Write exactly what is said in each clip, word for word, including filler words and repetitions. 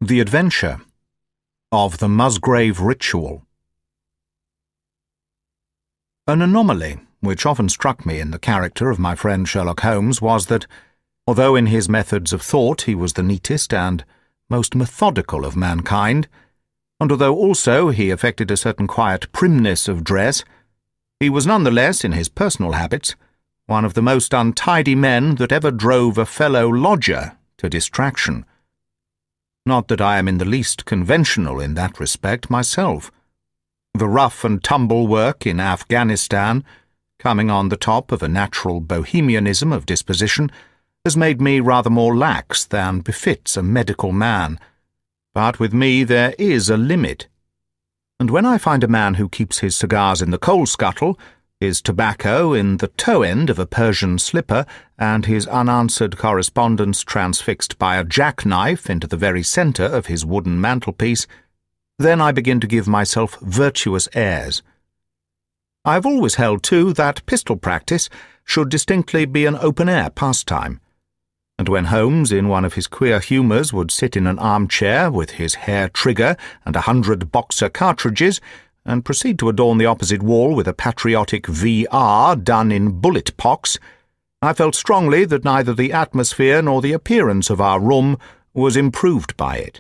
The Adventure of the Musgrave Ritual. An anomaly which often struck me in the character of my friend Sherlock Holmes was that, although in his methods of thought he was the neatest and most methodical of mankind, and although also he affected a certain quiet primness of dress, he was none the less, in his personal habits, one of the most untidy men that ever drove a fellow lodger to distraction. Not that I am in the least conventional in that respect myself. The rough-and-tumble work in Afghanistan, coming on the top of a natural bohemianism of disposition, has made me rather more lax than befits a medical man. But with me there is a limit. And when I find a man who keeps his cigars in the coal scuttle, his tobacco in the toe-end of a Persian slipper, and his unanswered correspondence transfixed by a jackknife into the very centre of his wooden mantelpiece, then I begin to give myself virtuous airs. I have always held, too, that pistol practice should distinctly be an open-air pastime, and when Holmes, in one of his queer humours, would sit in an armchair with his hair trigger and a hundred boxer cartridges, and proceed to adorn the opposite wall with a patriotic V R done in bullet pox, I felt strongly that neither the atmosphere nor the appearance of our room was improved by it.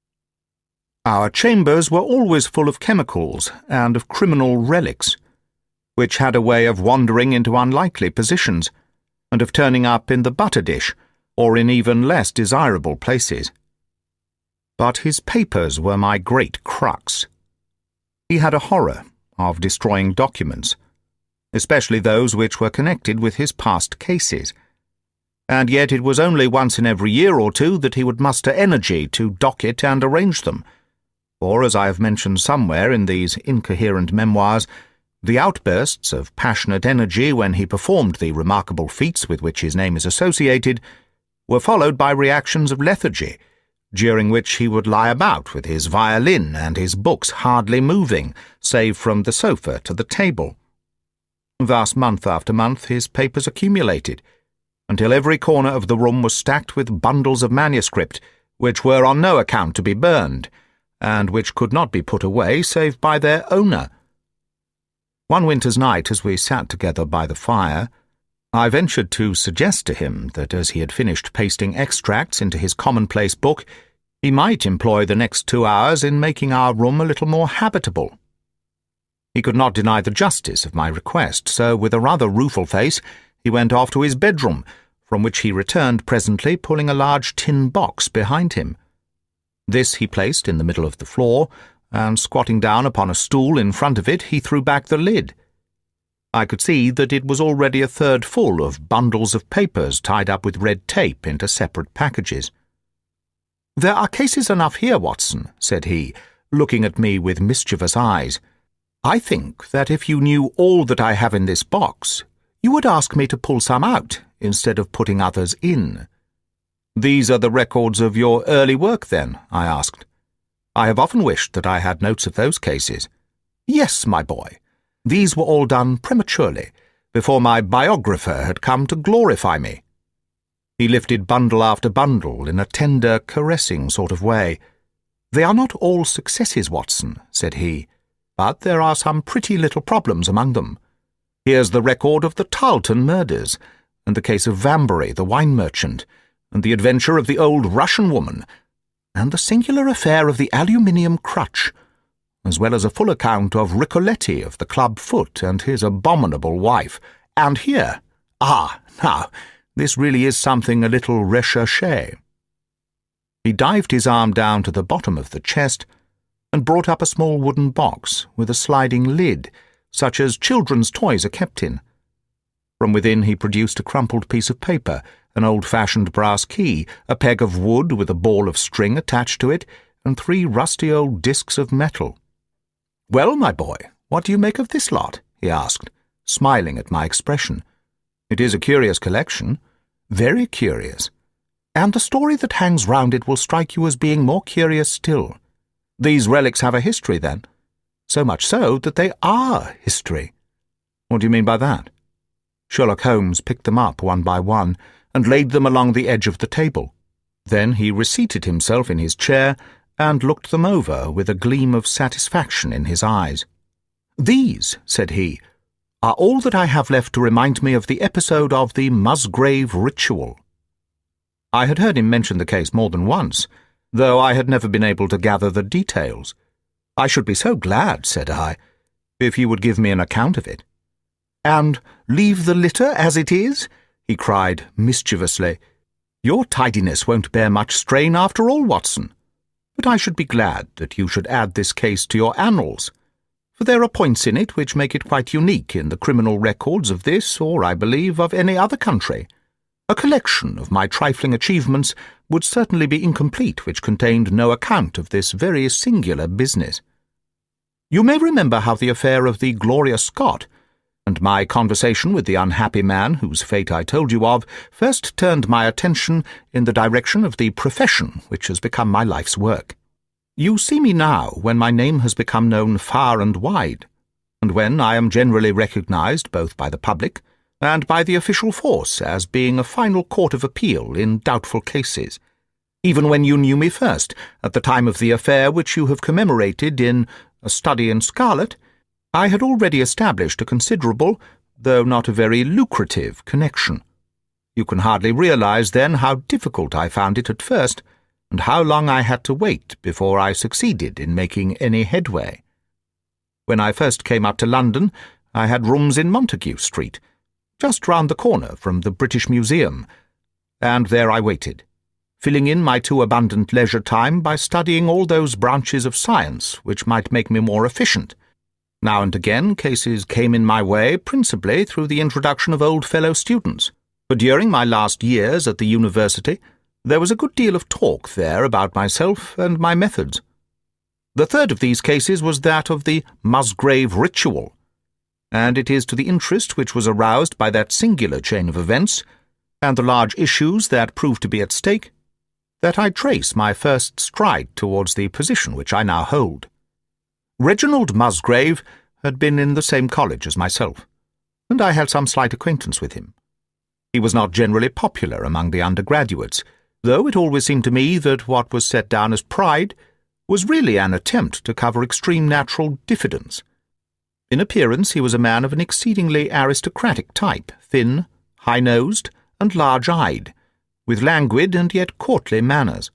Our chambers were always full of chemicals and of criminal relics, which had a way of wandering into unlikely positions, and of turning up in the butter dish, or in even less desirable places. But his papers were my great crux. He had a horror of destroying documents, especially those which were connected with his past cases, and yet it was only once in every year or two that he would muster energy to docket and arrange them, for, as I have mentioned somewhere in these incoherent memoirs, the outbursts of passionate energy when he performed the remarkable feats with which his name is associated were followed by reactions of lethargy, during which he would lie about with his violin and his books hardly moving, save from the sofa to the table. Thus, month after month, his papers accumulated, until every corner of the room was stacked with bundles of manuscript, which were on no account to be burned, and which could not be put away save by their owner. One winter's night, as we sat together by the fire, I ventured to suggest to him that as he had finished pasting extracts into his commonplace book, he might employ the next two hours in making our room a little more habitable. He could not deny the justice of my request, so with a rather rueful face he went off to his bedroom, from which he returned presently pulling a large tin box behind him. This he placed in the middle of the floor, and squatting down upon a stool in front of it, he threw back the lid. I could see that it was already a third full of bundles of papers tied up with red tape into separate packages. "There are cases enough here, Watson," said he, looking at me with mischievous eyes. "I think that if you knew all that I have in this box, you would ask me to pull some out instead of putting others in." "These are the records of your early work, then?" I asked. "I have often wished that I had notes of those cases." "Yes, my boy. These were all done prematurely, before my biographer had come to glorify me." He lifted bundle after bundle in a tender, caressing sort of way. "They are not all successes, Watson," said he, "but there are some pretty little problems among them. Here's the record of the Tarleton murders, and the case of Vanbury, the wine merchant, and the adventure of the old Russian woman, and the singular affair of the aluminium crutch, as well as a full account of Ricoletti of the club foot and his abominable wife. And here, ah, now, this really is something a little recherché." He dived his arm down to the bottom of the chest and brought up a small wooden box with a sliding lid, such as children's toys are kept in. From within he produced a crumpled piece of paper, an old-fashioned brass key, a peg of wood with a ball of string attached to it, and three rusty old discs of metal. "Well, my boy, what do you make of this lot?" he asked, smiling at my expression. "It is a curious collection." "Very curious. And the story that hangs round it will strike you as being more curious still. These relics have a history, then? So much so that they are history." "What do you mean by that?" Sherlock Holmes picked them up one by one and laid them along the edge of the table. Then he reseated himself in his chair and looked them over with a gleam of satisfaction in his eyes. "These," said he, "are all that I have left to remind me of the episode of the Musgrave ritual." I had heard him mention the case more than once, though I had never been able to gather the details. "I should be so glad," said I, "if you would give me an account of it." "And leave the litter as it is?" he cried mischievously. "Your tidiness won't bear much strain after all, Watson. But I should be glad that you should add this case to your annals, for there are points in it which make it quite unique in the criminal records of this, or, I believe, of any other country. A collection of my trifling achievements would certainly be incomplete which contained no account of this very singular business. You may remember how the affair of the Gloria Scott, and my conversation with the unhappy man whose fate I told you of, first turned my attention in the direction of the profession which has become my life's work. You see me now when my name has become known far and wide, and when I am generally recognized both by the public and by the official force as being a final court of appeal in doubtful cases, even when you knew me first, at the time of the affair which you have commemorated in A Study in Scarlet, I had already established a considerable, though not a very lucrative, connection. You can hardly realize, then, how difficult I found it at first, and how long I had to wait before I succeeded in making any headway. When I first came up to London, I had rooms in Montague Street, just round the corner from the British Museum, and there I waited, filling in my too abundant leisure time by studying all those branches of science which might make me more efficient. Now and again cases came in my way, principally through the introduction of old fellow students, for during my last years at the university there was a good deal of talk there about myself and my methods. The third of these cases was that of the Musgrave ritual, and it is to the interest which was aroused by that singular chain of events, and the large issues that proved to be at stake, that I trace my first stride towards the position which I now hold. Reginald Musgrave had been in the same college as myself, and I had some slight acquaintance with him. He was not generally popular among the undergraduates, though it always seemed to me that what was set down as pride was really an attempt to cover extreme natural diffidence. In appearance he was a man of an exceedingly aristocratic type, thin, high-nosed, and large-eyed, with languid and yet courtly manners.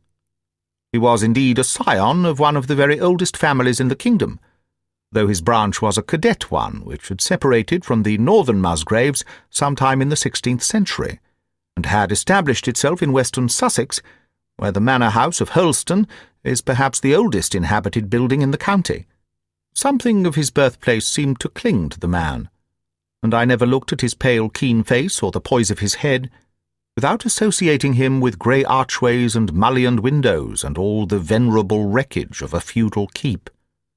He was indeed a scion of one of the very oldest families in the kingdom, though his branch was a cadet one which had separated from the northern Musgraves sometime in the sixteenth century, and had established itself in western Sussex, where the manor house of Hurlstone is perhaps the oldest inhabited building in the county. Something of his birthplace seemed to cling to the man, and I never looked at his pale, keen face or the poise of his head without associating him with grey archways and mullioned windows and all the venerable wreckage of a feudal keep.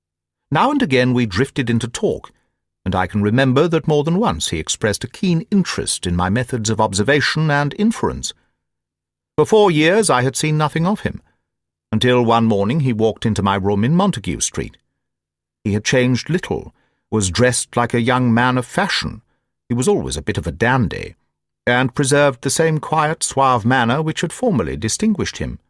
Now and again we drifted into talk, and I can remember that more than once he expressed a keen interest in my methods of observation and inference. For four years I had seen nothing of him, until one morning he walked into my room in Montague Street. He had changed little, was dressed like a young man of fashion, he was always a bit of a dandy, and preserved the same quiet, suave manner which had formerly distinguished him.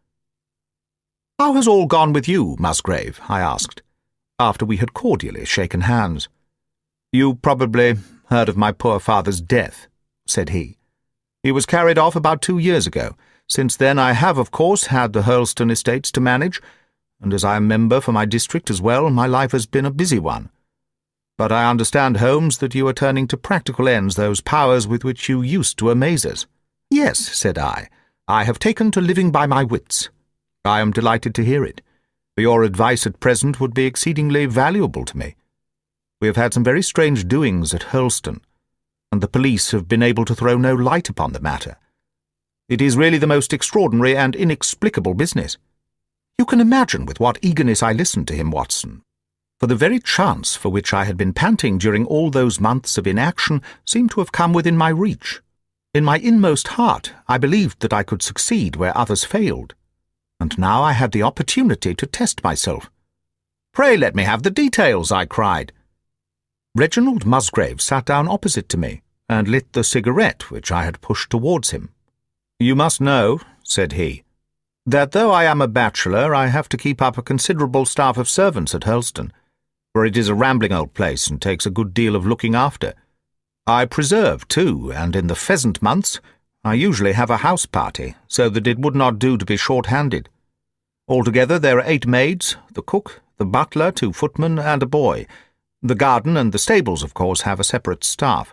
"How has all gone with you, Musgrave?" I asked, after we had cordially shaken hands. "You probably heard of my poor father's death," said he. "He was carried off about two years ago. Since then I have, of course, had the Hurlstone estates to manage, and as I am member for my district as well, my life has been a busy one. But I understand, Holmes, that you are turning to practical ends those powers with which you used to amaze us." "Yes," said I, "I have taken to living by my wits." "I am delighted to hear it, for your advice at present would be exceedingly valuable to me. We have had some very strange doings at Hurlstone, and the police have been able to throw no light upon the matter. It is really the most extraordinary and inexplicable business. You can imagine with what eagerness I listened to him, Watson, for the very chance for which I had been panting during all those months of inaction seemed to have come within my reach. In my inmost heart I believed that I could succeed where others failed, and now I had the opportunity to test myself. "Pray let me have the details," I cried. Reginald Musgrave sat down opposite to me and lit the cigarette which I had pushed towards him. "You must know," said he, that though I am a bachelor, I have to keep up a considerable staff of servants at Hurlstone, for it is a rambling old place and takes a good deal of looking after. I preserve, too, and in the pheasant months I usually have a house party, so that it would not do to be short-handed. Altogether there are eight maids, the cook, the butler, two footmen, and a boy. The garden and the stables, of course, have a separate staff.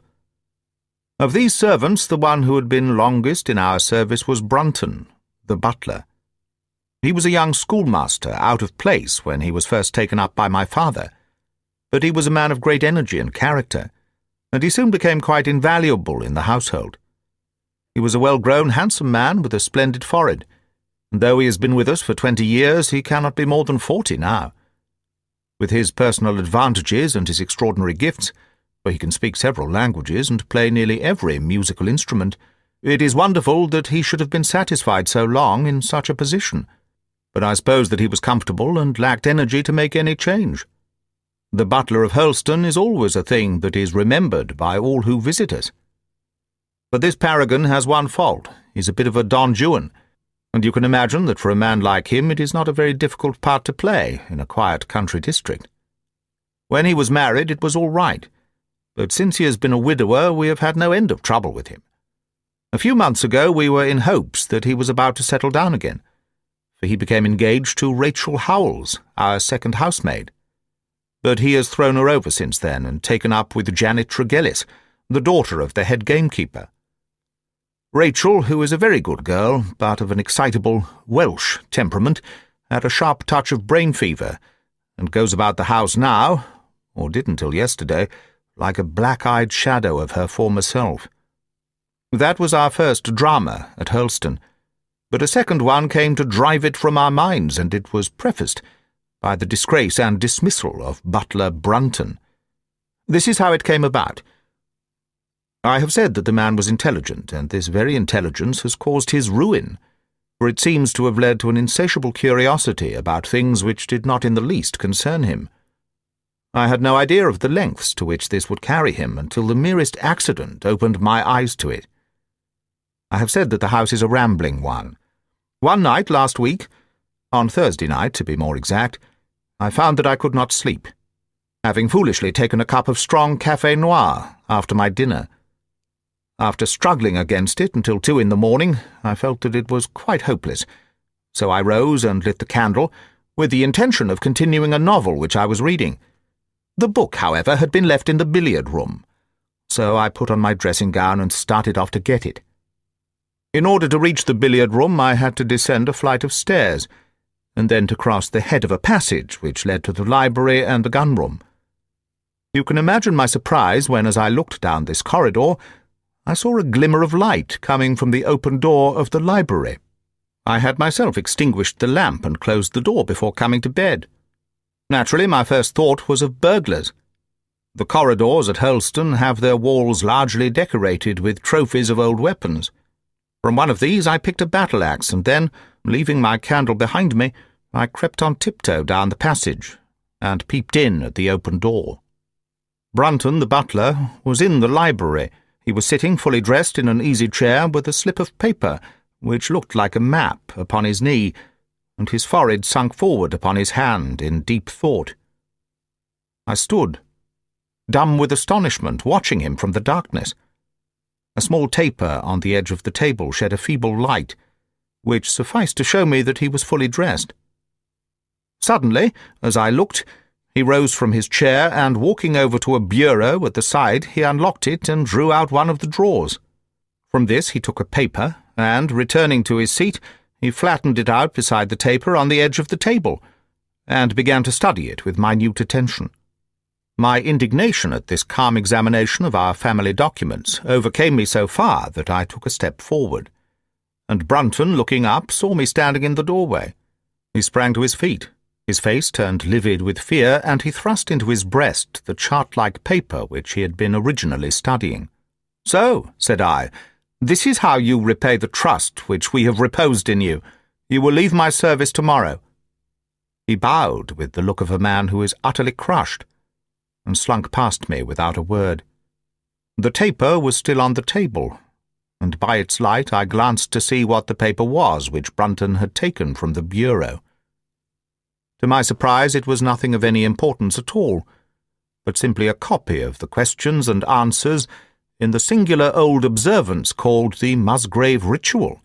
Of these servants, the one who had been longest in our service was Brunton, the butler. He was a young schoolmaster, out of place when he was first taken up by my father, but he was a man of great energy and character, and he soon became quite invaluable in the household. He was a well-grown, handsome man with a splendid forehead, and though he has been with us for twenty years, he cannot be more than forty now. With his personal advantages and his extraordinary gifts, for he can speak several languages and play nearly every musical instrument, it is wonderful that he should have been satisfied so long in such a position. But I suppose that he was comfortable and lacked energy to make any change. The butler of Hurlstone is always a thing that is remembered by all who visit us. But this paragon has one fault. He's a bit of a Don Juan, and you can imagine that for a man like him it is not a very difficult part to play in a quiet country district. When he was married it was all right, but since he has been a widower we have had no end of trouble with him. A few months ago we were in hopes that he was about to settle down again, for he became engaged to Rachel Howells, our second housemaid. But he has thrown her over since then and taken up with Janet Tregellis, the daughter of the head gamekeeper. Rachel, who is a very good girl, but of an excitable Welsh temperament, had a sharp touch of brain fever, and goes about the house now, or did until yesterday, like a black-eyed shadow of her former self. That was our first drama at Hurlstone, but a second one came to drive it from our minds, and it was prefaced by the disgrace and dismissal of butler Brunton. This is how it came about. I have said that the man was intelligent, and this very intelligence has caused his ruin, for it seems to have led to an insatiable curiosity about things which did not in the least concern him. I had no idea of the lengths to which this would carry him until the merest accident opened my eyes to it. I have said that the house is a rambling one. One night last week, on Thursday night to be more exact, I found that I could not sleep, having foolishly taken a cup of strong café noir after my dinner. After struggling against it until two in the morning, I felt that it was quite hopeless, so I rose and lit the candle, with the intention of continuing a novel which I was reading. The book, however, had been left in the billiard-room, so I put on my dressing-gown and started off to get it. In order to reach the billiard-room, I had to descend a flight of stairs, and then to cross the head of a passage which led to the library and the gun-room. You can imagine my surprise when, as I looked down this corridor, I saw a glimmer of light coming from the open door of the library. I had myself extinguished the lamp and closed the door before coming to bed. Naturally, my first thought was of burglars. The corridors at Hurlstone have their walls largely decorated with trophies of old weapons. From one of these I picked a battle-axe, and then, leaving my candle behind me, I crept on tiptoe down the passage and peeped in at the open door. Brunton, the butler, was in the library. He was sitting fully dressed in an easy chair with a slip of paper, which looked like a map, upon his knee, and his forehead sunk forward upon his hand in deep thought. I stood, dumb with astonishment, watching him from the darkness. A small taper on the edge of the table shed a feeble light, which sufficed to show me that he was fully dressed. Suddenly, as I looked, he rose from his chair, and walking over to a bureau at the side, he unlocked it and drew out one of the drawers. From this he took a paper, and, returning to his seat, he flattened it out beside the taper on the edge of the table, and began to study it with minute attention. My indignation at this calm examination of our family documents overcame me so far that I took a step forward, and Brunton, looking up, saw me standing in the doorway. He sprang to his feet. His face turned livid with fear, and he thrust into his breast the chart-like paper which he had been originally studying. "So," said I, "this is how you repay the trust which we have reposed in you. You will leave my service tomorrow." He bowed with the look of a man who is utterly crushed, and slunk past me without a word. The taper was still on the table, and by its light I glanced to see what the paper was which Brunton had taken from the bureau. To my surprise, it was nothing of any importance at all, but simply a copy of the questions and answers in the singular old observance called the Musgrave Ritual.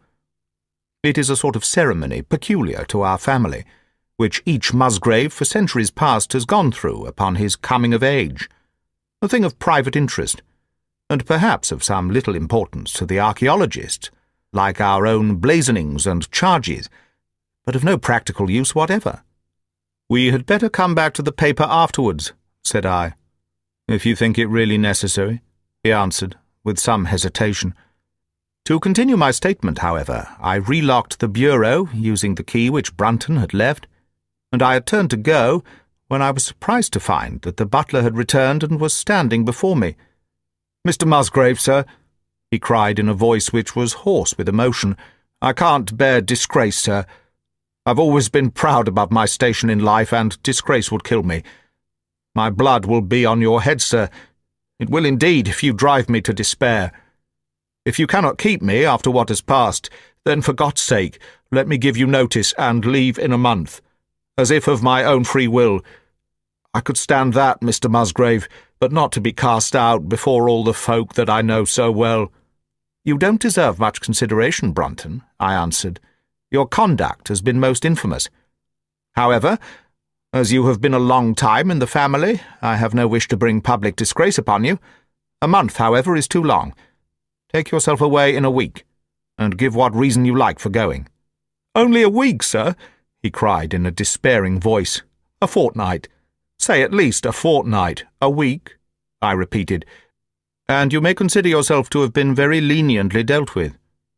It is a sort of ceremony peculiar to our family, which each Musgrave for centuries past has gone through upon his coming of age, a thing of private interest, and perhaps of some little importance to the archaeologist, like our own blazonings and charges, but of no practical use whatever. "We had better come back to the paper afterwards," said I. "If you think it really necessary," he answered, with some hesitation. To continue my statement, however, I relocked the bureau, using the key which Brunton had left, and I had turned to go when I was surprised to find that the butler had returned and was standing before me. "Mister Musgrave, sir," he cried in a voice which was hoarse with emotion, "I can't bear disgrace, sir. I've always been proud above my station in life, and disgrace would kill me. My blood will be on your head, sir. It will indeed, if you drive me to despair. If you cannot keep me after what has passed, then for God's sake let me give you notice and leave in a month, as if of my own free will. I could stand that, Mister Musgrave, but not to be cast out before all the folk that I know so well." "You don't deserve much consideration, Brunton," I answered. "Your conduct has been most infamous. However, as you have been a long time in the family, I have no wish to bring public disgrace upon you. A month, however, is too long. Take yourself away in a week, and give what reason you like for going." "Only a week, sir," he cried in a despairing voice. "A fortnight. Say at least a fortnight. A week," I repeated, "and you may consider yourself to have been very leniently dealt with."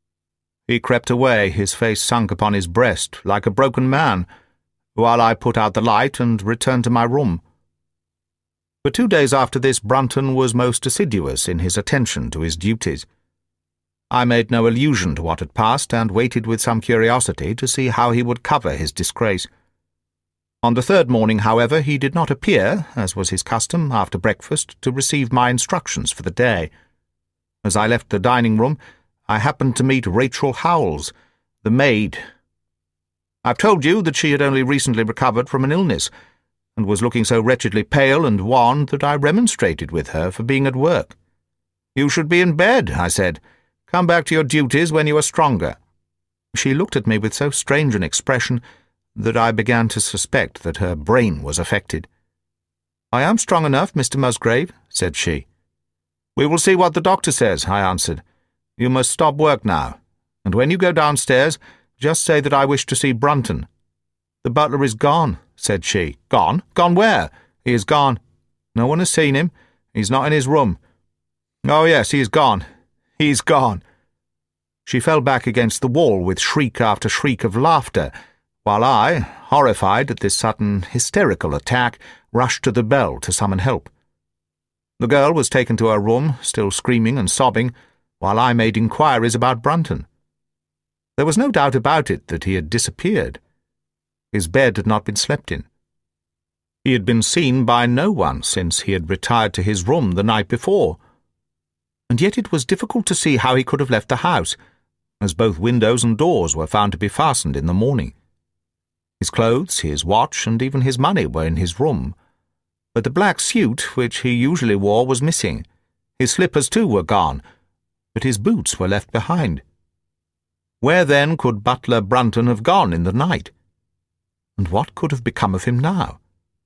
He crept away, his face sunk upon his breast, like a broken man, while I put out the light and returned to my room. For two days after this, Brunton was most assiduous in his attention to his duties. I made no allusion to what had passed, and waited with some curiosity to see how he would cover his disgrace. On the third morning, however, he did not appear, as was his custom, after breakfast, to receive my instructions for the day. As I left the dining-room, I happened to meet Rachel Howells, the maid. I've told you that she had only recently recovered from an illness, and was looking so wretchedly pale and wan that I remonstrated with her for being at work. "You should be in bed," I said. "Come back to your duties when you are stronger." She looked at me with so strange an expression that I began to suspect that her brain was affected. "I am strong enough, Mister Musgrave," said she. "We will see what the doctor says," I answered. "You must stop work now, and when you go downstairs, just say that I wish to see Brunton." "The butler is gone," said she. "Gone? Gone where?" "He is gone. No one has seen him. He's not in his room." "Oh, yes, he is gone. He's gone." She fell back against the wall with shriek after shriek of laughter, while I, horrified at this sudden hysterical attack, rushed to the bell to summon help. The girl was taken to her room, still screaming and sobbing, while I made inquiries about Brunton. There was no doubt about it that he had disappeared. His bed had not been slept in. He had been seen by no one since he had retired to his room the night before, and yet it was difficult to see how he could have left the house, as both windows and doors were found to be fastened in the morning. His clothes, his watch, and even his money were in his room, but the black suit which he usually wore was missing. His slippers, too, were gone, but his boots were left behind. Where, then, could butler Brunton have gone in the night? And what could have become of him now?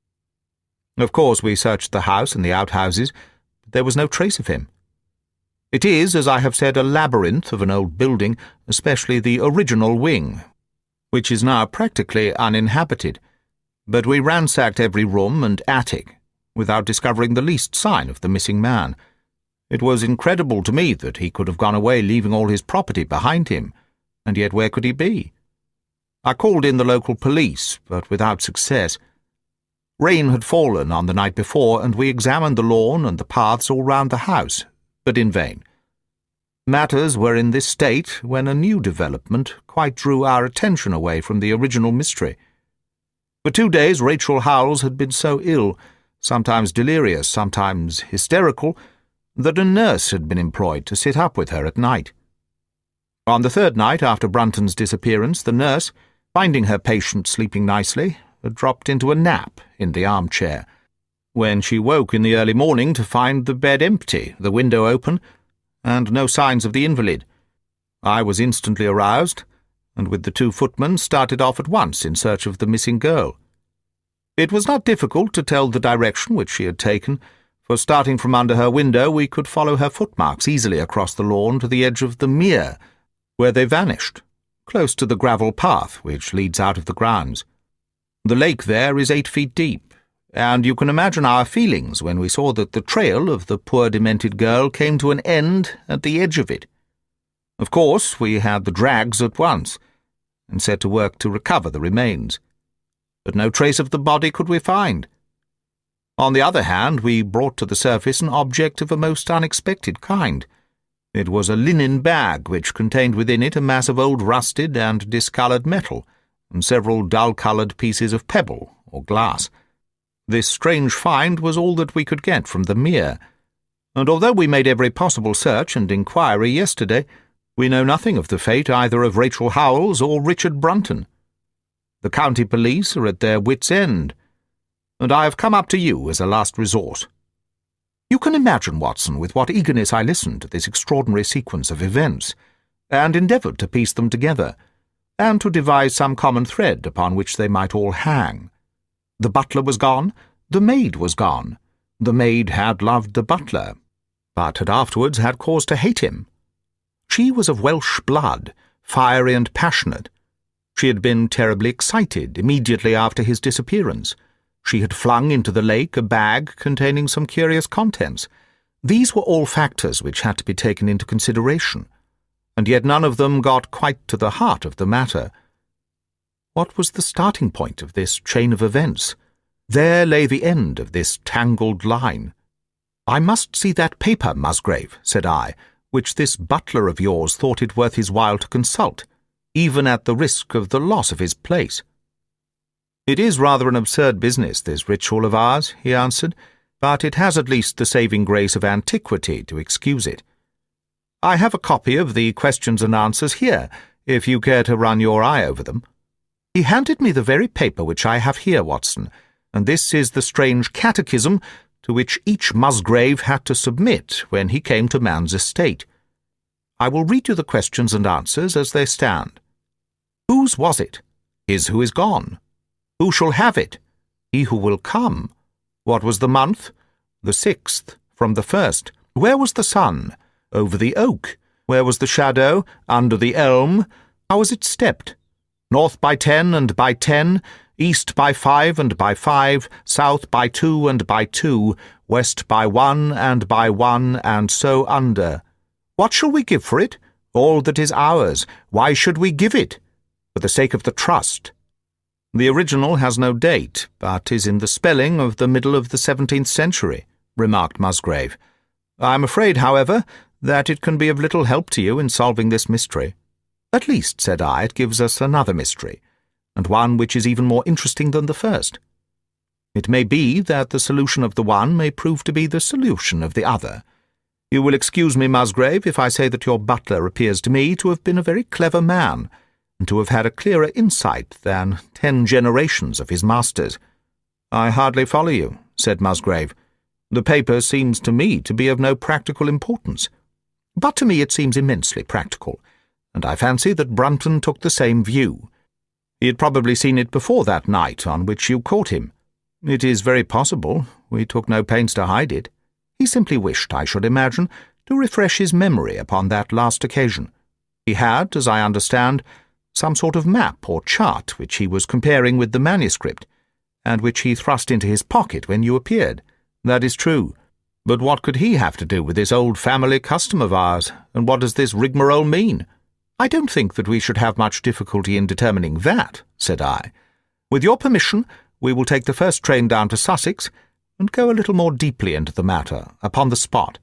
Of course, we searched the house and the outhouses, but there was no trace of him. It is, as I have said, a labyrinth of an old building, especially the original wing, which is now practically uninhabited, but we ransacked every room and attic, without discovering the least sign of the missing man. It was incredible to me that he could have gone away leaving all his property behind him, and yet where could he be? I called in the local police, but without success. Rain had fallen on the night before, and we examined the lawn and the paths all round the house, but in vain. Matters were in this state when a new development quite drew our attention away from the original mystery. For two days Rachel Howells had been so ill, sometimes delirious, sometimes hysterical, that a nurse had been employed to sit up with her at night. On the third night after Brunton's disappearance, the nurse, finding her patient sleeping nicely, had dropped into a nap in the armchair, when she woke in the early morning to find the bed empty, the window open, and no signs of the invalid. I was instantly aroused, and with the two footmen started off at once in search of the missing girl. It was not difficult to tell the direction which she had taken, for starting from under her window we could follow her footmarks easily across the lawn to the edge of the mere, where they vanished, close to the gravel path which leads out of the grounds. The lake there is eight feet deep, and you can imagine our feelings when we saw that the trail of the poor demented girl came to an end at the edge of it. Of course, we had the drags at once, and set to work to recover the remains. But no trace of the body could we find. On the other hand, we brought to the surface an object of a most unexpected kind. It was a linen bag which contained within it a mass of old rusted and discoloured metal, and several dull-coloured pieces of pebble or glass. This strange find was all that we could get from the mere, and although we made every possible search and inquiry yesterday, we know nothing of the fate either of Rachel Howells or Richard Brunton. The county police are at their wits' end, and I have come up to you as a last resort. You can imagine, Watson, with what eagerness I listened to this extraordinary sequence of events, and endeavoured to piece them together, and to devise some common thread upon which they might all hang. The butler was gone, the maid was gone. The maid had loved the butler, but had afterwards had cause to hate him. She was of Welsh blood, fiery and passionate. She had been terribly excited immediately after his disappearance. She had flung into the lake a bag containing some curious contents. These were all factors which had to be taken into consideration, and yet none of them got quite to the heart of the matter. What was the starting point of this chain of events? There lay the end of this tangled line. "I must see that paper, Musgrave," said I, "which this butler of yours thought it worth his while to consult, even at the risk of the loss of his place." "It is rather an absurd business, this ritual of ours," he answered, "but it has at least the saving grace of antiquity to excuse it. I have a copy of the questions and answers here, if you care to run your eye over them." He handed me the very paper which I have here, Watson, and this is the strange catechism to which each Musgrave had to submit when he came to man's estate. I will read you the questions and answers as they stand. Whose was it? His who is gone. Who shall have it? He who will come. What was the month? The sixth, from the first. Where was the sun? Over the oak. Where was the shadow? Under the elm. How was it stepped? North by ten and by ten, east by five and by five, south by two and by two, west by one and by one, and so under. What shall we give for it? All that is ours. Why should we give it? For the sake of the trust. The original has no date, but is in the spelling of the middle of the seventeenth century, remarked Musgrave. I am afraid, however, that it can be of little help to you in solving this mystery. At least, said I, it gives us another mystery, and one which is even more interesting than the first. It may be that the solution of the one may prove to be the solution of the other. You will excuse me, Musgrave, if I say that your butler appears to me to have been a very clever man, and to have had a clearer insight than ten generations of his masters. I hardly follow you, said Musgrave. The paper seems to me to be of no practical importance. But to me it seems immensely practical, and I fancy that Brunton took the same view. He had probably seen it before that night on which you caught him. It is very possible. We took no pains to hide it. He simply wished, I should imagine, to refresh his memory upon that last occasion. He had, as I understand, some sort of map or chart which he was comparing with the manuscript, and which he thrust into his pocket when you appeared. That is true. But what could he have to do with this old family custom of ours, and what does this rigmarole mean? I don't think that we should have much difficulty in determining that, said I. With your permission, we will take the first train down to Sussex, and go a little more deeply into the matter, upon the spot.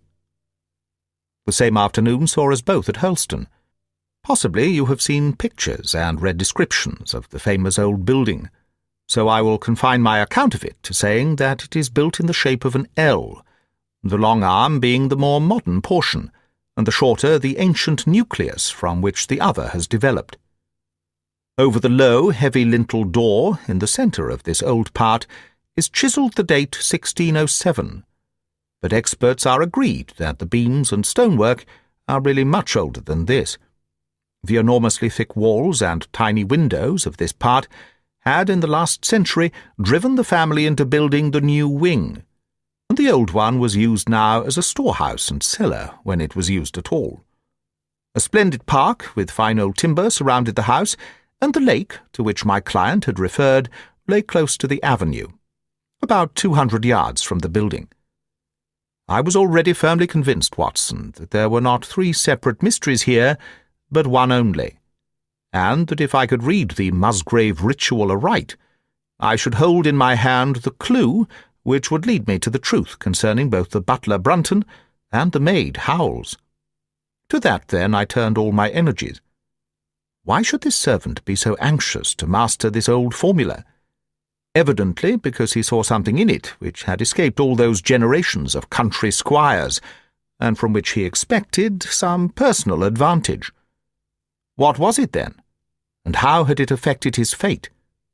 The same afternoon saw us both at Hurlstone. Possibly you have seen pictures and read descriptions of the famous old building, so I will confine my account of it to saying that it is built in the shape of an L, the long arm being the more modern portion, and the shorter the ancient nucleus from which the other has developed. Over the low, heavy lintel door in the centre of this old part is chiselled the date sixteen oh seven, but experts are agreed that the beams and stonework are really much older than this. The enormously thick walls and tiny windows of this part had in the last century driven the family into building the new wing, and the old one was used now as a storehouse and cellar when it was used at all. A splendid park with fine old timber surrounded the house, and the lake, to which my client had referred, lay close to the avenue, about two hundred yards from the building. I was already firmly convinced, Watson, that there were not three separate mysteries here, but one only, and that if I could read the Musgrave ritual aright, I should hold in my hand the clue which would lead me to the truth concerning both the butler Brunton and the maid Howells. To that, then, I turned all my energies. Why should this servant be so anxious to master this old formula? Evidently because he saw something in it which had escaped all those generations of country squires, and from which he expected some personal advantage. What was it, then? And how had it affected his fate?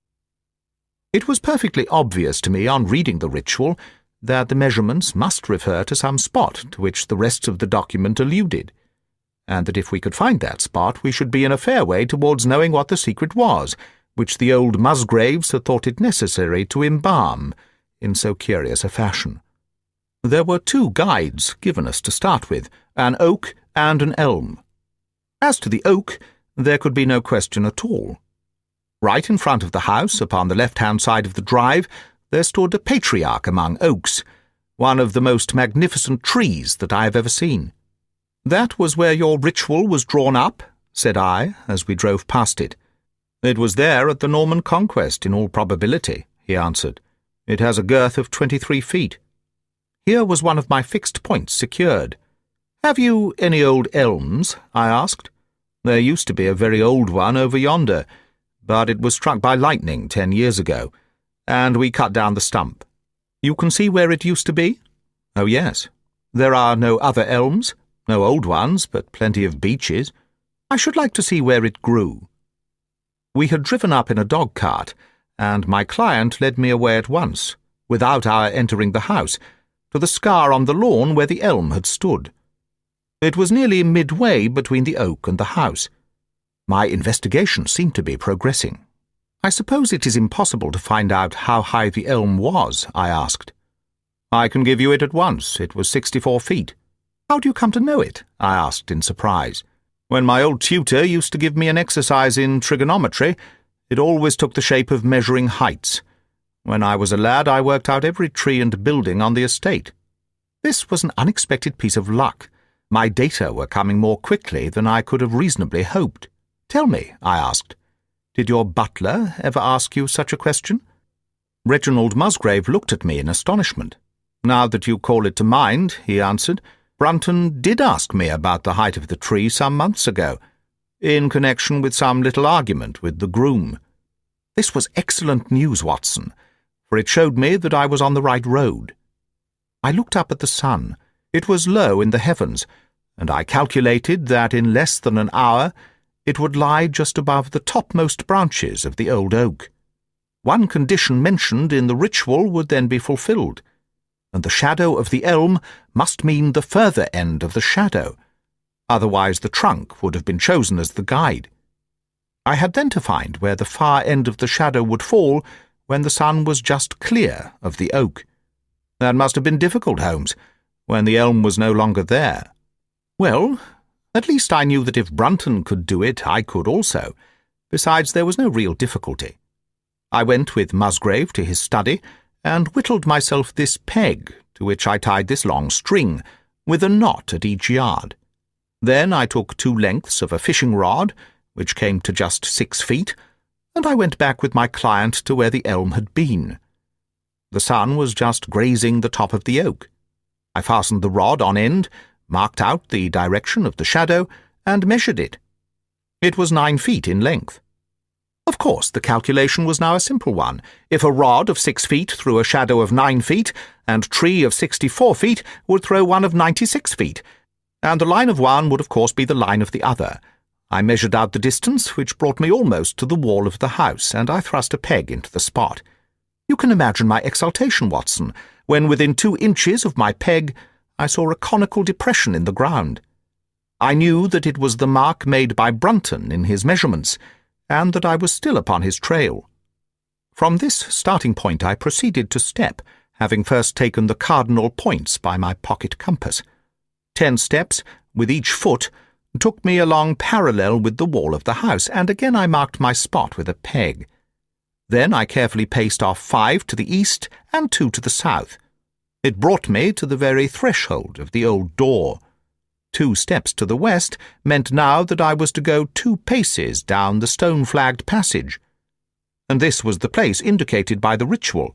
It was perfectly obvious to me on reading the ritual that the measurements must refer to some spot to which the rest of the document alluded, and that if we could find that spot we should be in a fair way towards knowing what the secret was, which the old Musgraves had thought it necessary to embalm in so curious a fashion. There were two guides given us to start with, an oak and an elm. As to the oak, there could be no question at all. Right in front of the house, upon the left-hand side of the drive, there stood a patriarch among oaks, one of the most magnificent trees that I have ever seen. "That was where your ritual was drawn up," said I, as we drove past it. "It was there at the Norman Conquest, in all probability," he answered. "It has a girth of twenty-three feet. Here was one of my fixed points secured. "Have you any old elms?" I asked. "There used to be a very old one over yonder, but it was struck by lightning ten years ago, and we cut down the stump." "You can see where it used to be?" "Oh, yes. There are no other elms? No old ones, but plenty of beeches. I should like to see where it grew." We had driven up in a dog-cart, and my client led me away at once, without our entering the house, to the scar on the lawn where the elm had stood. It was nearly midway between the oak and the house. My investigation seemed to be progressing. "I suppose it is impossible to find out how high the elm was?" I asked. "I can give you it at once. It was sixty-four feet. "How do you come to know it?" I asked in surprise. "When my old tutor used to give me an exercise in trigonometry, it always took the shape of measuring heights. When I was a lad, I worked out every tree and building on the estate." This was an unexpected piece of luck. My data were coming more quickly than I could have reasonably hoped. "Tell me," I asked, "did your butler ever ask you such a question?" Reginald Musgrave looked at me in astonishment. "Now that you call it to mind," he answered, "Brunton did ask me about the height of the tree some months ago, in connection with some little argument with the groom." This was excellent news, Watson, for it showed me that I was on the right road. I looked up at the sun. It was low in the heavens, and I calculated that in less than an hour it would lie just above the topmost branches of the old oak. One condition mentioned in the ritual would then be fulfilled, and the shadow of the elm must mean the further end of the shadow. Otherwise the trunk would have been chosen as the guide. I had then to find where the far end of the shadow would fall when the sun was just clear of the oak. That must have been difficult, Holmes, when the elm was no longer there. Well, at least I knew that if Brunton could do it, I could also. Besides, there was no real difficulty. I went with Musgrave to his study, and whittled myself this peg, to which I tied this long string, with a knot at each yard. Then I took two lengths of a fishing rod, which came to just six feet, and I went back with my client to where the elm had been. The sun was just grazing the top of the oak. I fastened the rod on end, marked out the direction of the shadow, and measured it. It was nine feet in length. Of course, the calculation was now a simple one. If a rod of six feet threw a shadow of nine feet, and tree of sixty-four feet would throw one of ninety-six feet, and the line of one would of course be the line of the other. I measured out the distance, which brought me almost to the wall of the house, and I thrust a peg into the spot. You can imagine my exultation, Watson, when within two inches of my peg I saw a conical depression in the ground. I knew that it was the mark made by Brunton in his measurements, and that I was still upon his trail. From this starting point I proceeded to step, having first taken the cardinal points by my pocket compass. Ten steps, with each foot, took me along parallel with the wall of the house, and again I marked my spot with a peg. Then I carefully paced off five to the east and two to the south. It brought me to the very threshold of the old door. Two steps to the west meant now that I was to go two paces down the stone-flagged passage, and this was the place indicated by the ritual.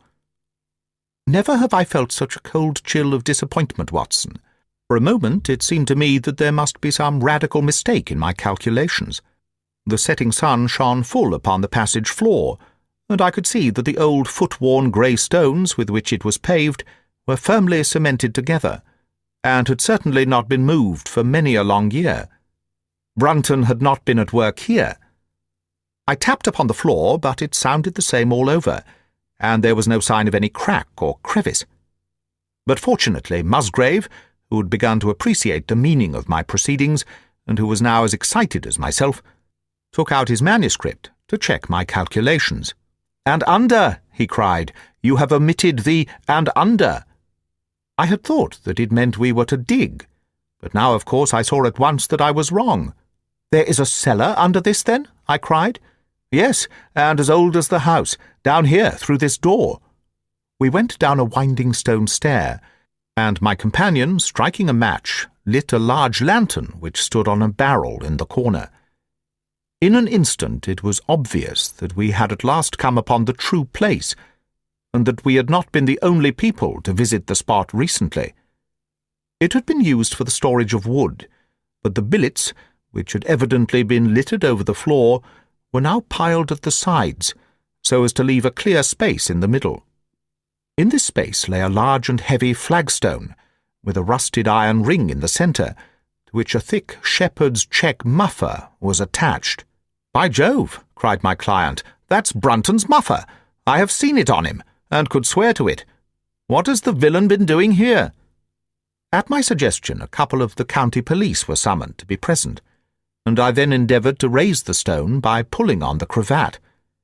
Never have I felt such a cold chill of disappointment, Watson. For a moment it seemed to me that there must be some radical mistake in my calculations. The setting sun shone full upon the passage floor, and I could see that the old foot-worn grey stones with which it was paved were firmly cemented together, and had certainly not been moved for many a long year. Brunton had not been at work here. I tapped upon the floor, but it sounded the same all over, and there was no sign of any crack or crevice. But fortunately Musgrave, who had begun to appreciate the meaning of my proceedings, and who was now as excited as myself, took out his manuscript to check my calculations. "And under," he cried, "you have omitted the and under." I had thought that it meant we were to dig, but now of course I saw at once that I was wrong. "There is a cellar under this, then?" I cried. "Yes, and as old as the house, down here through this door." We went down a winding stone stair, and my companion, striking a match, lit a large lantern which stood on a barrel in the corner. In an instant it was obvious that we had at last come upon the true place, and that we had not been the only people to visit the spot recently. It had been used for the storage of wood, but the billets, which had evidently been littered over the floor, were now piled at the sides, so as to leave a clear space in the middle. In this space lay a large and heavy flagstone, with a rusted iron ring in the centre, to which a thick shepherd's check muffer was attached. "By Jove," cried my client, "that's Brunton's muffer. I have seen it on him, and could swear to it. What has the villain been doing here?" At my suggestion, a couple of the county police were summoned to be present, and I then endeavoured to raise the stone by pulling on the cravat.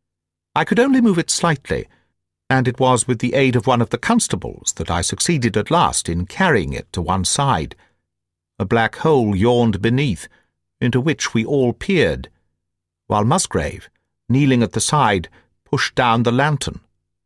I could only move it slightly, and it was with the aid of one of the constables that I succeeded at last in carrying it to one side. A black hole yawned beneath, into which we all peered, while Musgrave, kneeling at the side, pushed down the lantern.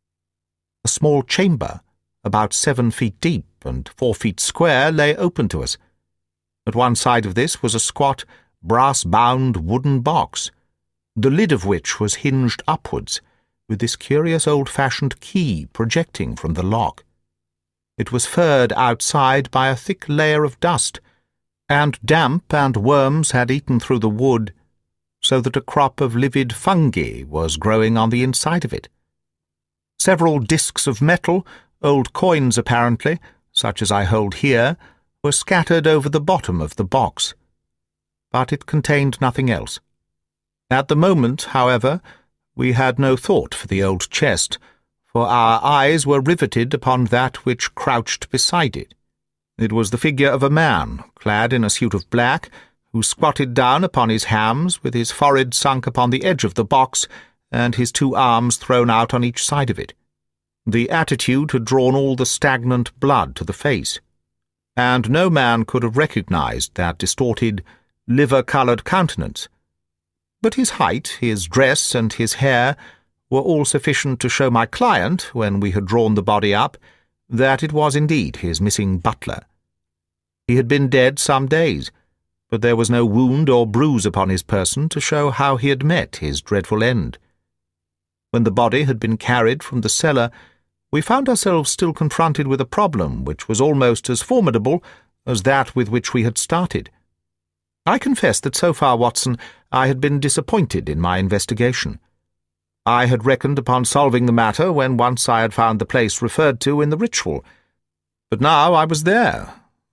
A small chamber, about seven feet deep and four feet square, lay open to us. At one side of this was a squat, brass-bound wooden box, the lid of which was hinged upwards, with this curious old-fashioned key projecting from the lock. It was furred outside by a thick layer of dust, and damp and worms had eaten through the wood, so that a crop of livid fungi was growing on the inside of it. Several discs of metal, old coins apparently, such as I hold here, were scattered over the bottom of the box, but it contained nothing else. At the moment, however, we had no thought for the old chest, for our eyes were riveted upon that which crouched beside it. It was the figure of a man, clad in a suit of black, who squatted down upon his hams, with his forehead sunk upon the edge of the box, and his two arms thrown out on each side of it. The attitude had drawn all the stagnant blood to the face, and no man could have recognized that distorted, liver-coloured countenance. But his height, his dress, and his hair were all sufficient to show my client, when we had drawn the body up, that it was indeed his missing butler. He had been dead some days, but there was no wound or bruise upon his person to show how he had met his dreadful end. When the body had been carried from the cellar, we found ourselves still confronted with a problem which was almost as formidable as that with which we had started. I confess that so far, Watson, I had been disappointed in my investigation. I had reckoned upon solving the matter when once I had found the place referred to in the ritual, but now I was there,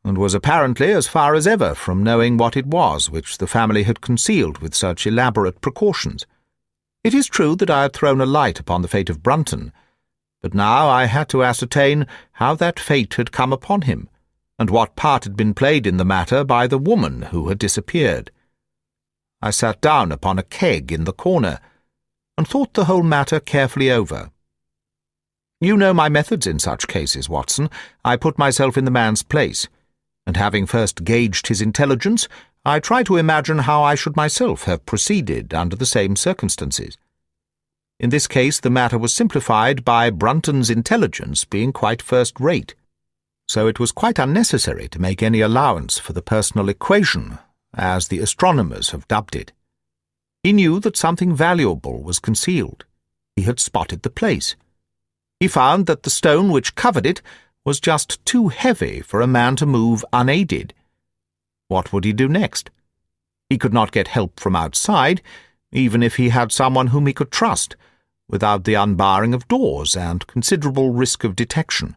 and was apparently as far as ever from knowing what it was which the family had concealed with such elaborate precautions. It is true that I had thrown a light upon the fate of Brunton, but now I had to ascertain how that fate had come upon him, and what part had been played in the matter by the woman who had disappeared. I sat down upon a keg in the corner, and thought the whole matter carefully over. You know my methods in such cases, Watson. I put myself in the man's place, and having first gauged his intelligence, I try to imagine how I should myself have proceeded under the same circumstances. In this case the matter was simplified by Brunton's intelligence being quite first-rate, so it was quite unnecessary to make any allowance for the personal equation, as the astronomers have dubbed it. He knew that something valuable was concealed. He had spotted the place. He found that the stone which covered it was just too heavy for a man to move unaided. What would he do next? He could not get help from outside, even if he had someone whom he could trust, without the unbarring of doors and considerable risk of detection.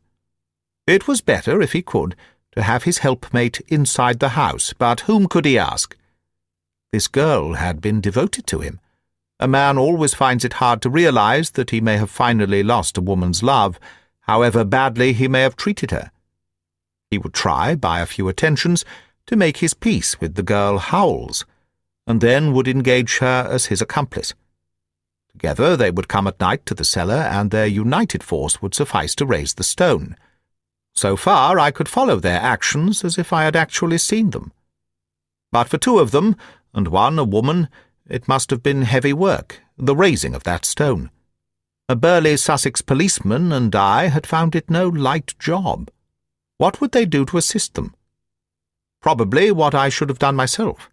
It was better, if he could, to have his helpmate inside the house, but whom could he ask? This girl had been devoted to him. A man always finds it hard to realize that he may have finally lost a woman's love, however badly he may have treated her. He would try, by a few attentions, to make his peace with the girl Howells, and then would engage her as his accomplice. Together they would come at night to the cellar, and their united force would suffice to raise the stone. So far I could follow their actions as if I had actually seen them. But for two of them, and one a woman, it must have been heavy work, the raising of that stone. A burly Sussex policeman and I had found it no light job. What would they do to assist them? Probably what I should have done myself.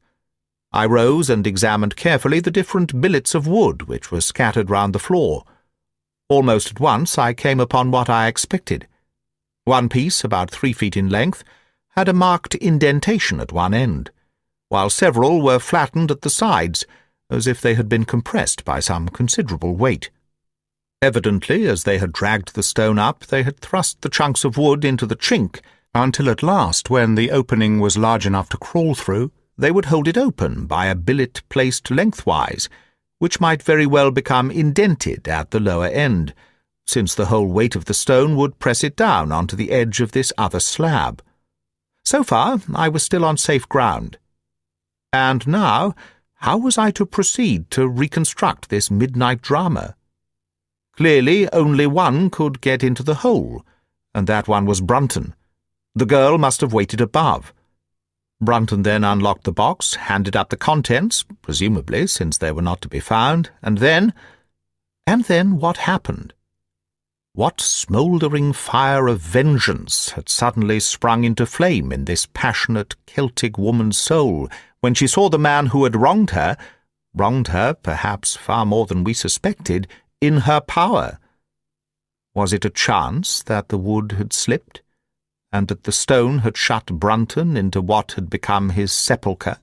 I rose and examined carefully the different billets of wood which were scattered round the floor. Almost at once I came upon what I expected. One piece, about three feet in length, had a marked indentation at one end, while several were flattened at the sides, as if they had been compressed by some considerable weight. Evidently, as they had dragged the stone up, they had thrust the chunks of wood into the chink, until at last, when the opening was large enough to crawl through, they would hold it open by a billet placed lengthwise, which might very well become indented at the lower end, since the whole weight of the stone would press it down onto the edge of this other slab. So far, I was still on safe ground. And now, how was I to proceed to reconstruct this midnight drama? Clearly, only one could get into the hole, and that one was Brunton. The girl must have waited above. Brunton then unlocked the box, handed up the contents, presumably, since they were not to be found, and then— and then what happened? What smouldering fire of vengeance had suddenly sprung into flame in this passionate Celtic woman's soul when she saw the man who had wronged her, wronged her perhaps far more than we suspected, in her power? Was it a chance that the wood had slipped, and that the stone had shut Brunton into what had become his sepulchre?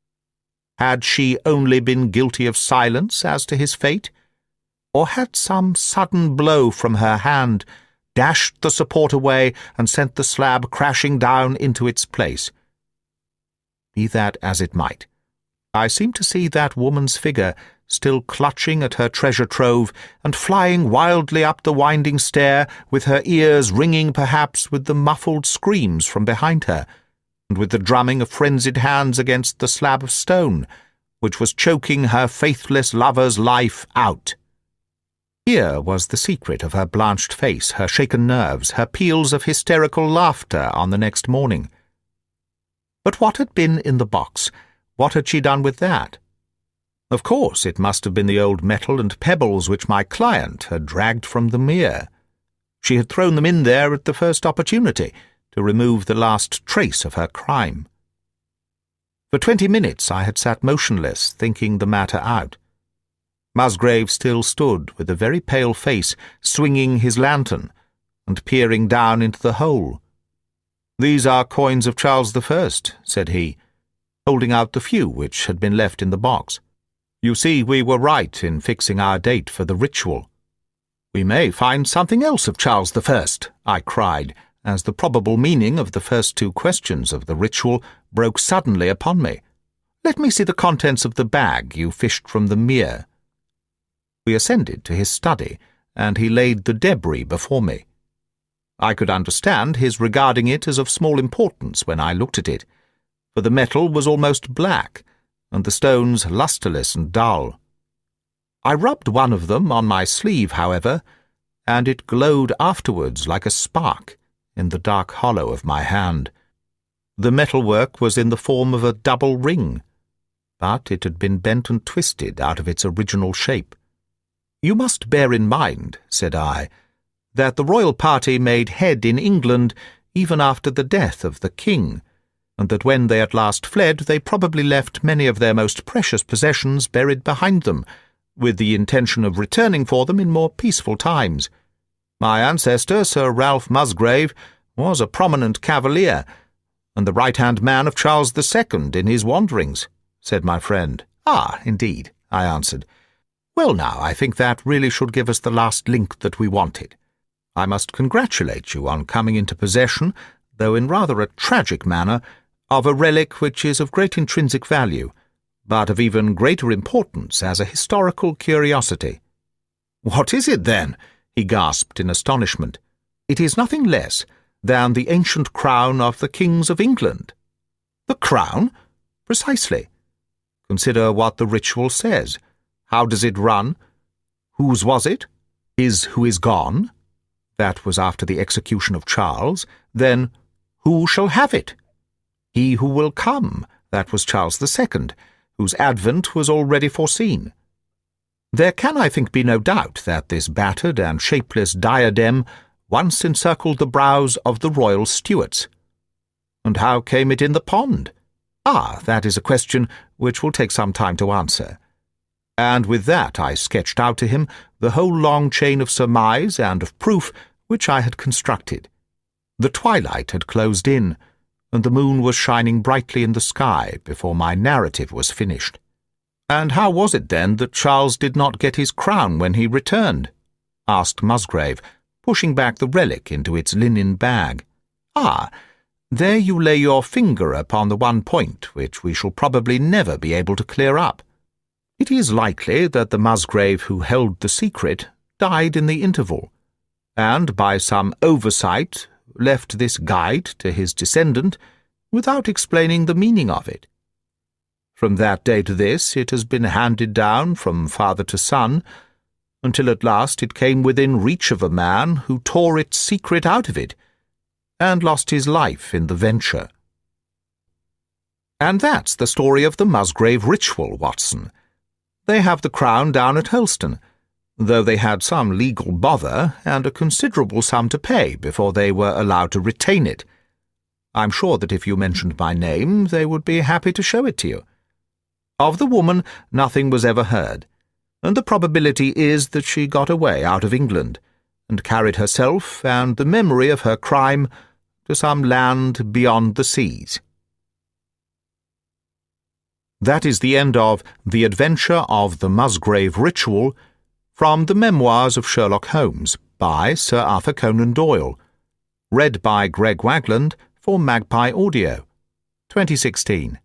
Had she only been guilty of silence as to his fate, or had some sudden blow from her hand dashed the support away and sent the slab crashing down into its place? Be that as it might, I seemed to see that woman's figure still clutching at her treasure trove and flying wildly up the winding stair, with her ears ringing perhaps with the muffled screams from behind her, and with the drumming of frenzied hands against the slab of stone, which was choking her faithless lover's life out. Here was the secret of her blanched face, her shaken nerves, her peals of hysterical laughter on the next morning. But what had been in the box? What had she done with that? Of course, it must have been the old metal and pebbles which my client had dragged from the mere. She had thrown them in there at the first opportunity, to remove the last trace of her crime. For twenty minutes I had sat motionless, thinking the matter out. Musgrave still stood with a very pale face, swinging his lantern, and peering down into the hole. "These are coins of Charles the First," said he, holding out the few which had been left in the box. "You see, we were right in fixing our date for the ritual." "We may find something else of Charles the First," I cried, as the probable meaning of the first two questions of the ritual broke suddenly upon me. "Let me see the contents of the bag you fished from the mere." We ascended to his study, and he laid the debris before me. I could understand his regarding it as of small importance when I looked at it, for the metal was almost black, and the stones lustreless and dull. I rubbed one of them on my sleeve, however, and it glowed afterwards like a spark in the dark hollow of my hand. The metalwork was in the form of a double ring, but it had been bent and twisted out of its original shape. "You must bear in mind," said I, "that the royal party made head in England even after the death of the king, and that when they at last fled they probably left many of their most precious possessions buried behind them, with the intention of returning for them in more peaceful times. My ancestor, Sir Ralph Musgrave, was a prominent cavalier, and the right-hand man of Charles the Second in his wanderings," said my friend. "Ah, indeed," I answered. "Well now, I think that really should give us the last link that we wanted. I must congratulate you on coming into possession, though in rather a tragic manner, of a relic which is of great intrinsic value, but of even greater importance as a historical curiosity." "What is it, then?" he gasped in astonishment. "It is nothing less than the ancient crown of the kings of England." "The crown?" "Precisely. Consider what the ritual says. How does it run? Whose was it? His who is gone. That was after the execution of Charles. Then, who shall have it? He who will come. That was Charles the Second, whose advent was already foreseen. There can, I think, be no doubt that this battered and shapeless diadem once encircled the brows of the royal Stuarts. And how came it in the pond? Ah, that is a question which will take some time to answer." And with that I sketched out to him the whole long chain of surmise and of proof which I had constructed. The twilight had closed in, and the moon was shining brightly in the sky before my narrative was finished. "And how was it, then, that Charles did not get his crown when he returned?" asked Musgrave, pushing back the relic into its linen bag. "Ah, there you lay your finger upon the one point which we shall probably never be able to clear up. It is likely that the Musgrave who held the secret died in the interval, and by some oversight left this guide to his descendant without explaining the meaning of it. From that day to this it has been handed down from father to son, until at last it came within reach of a man who tore its secret out of it, and lost his life in the venture. And that's the story of the Musgrave ritual, Watson. They have the crown down at Hurlstone, though they had some legal bother and a considerable sum to pay before they were allowed to retain it. I'm sure that if you mentioned my name, they would be happy to show it to you. Of the woman, nothing was ever heard, and the probability is that she got away out of England, and carried herself and the memory of her crime to some land beyond the seas. That is the end of The Adventure of the Musgrave Ritual, from the Memoirs of Sherlock Holmes by Sir Arthur Conan Doyle, read by Greg Wagland for Magpie Audio, twenty sixteen.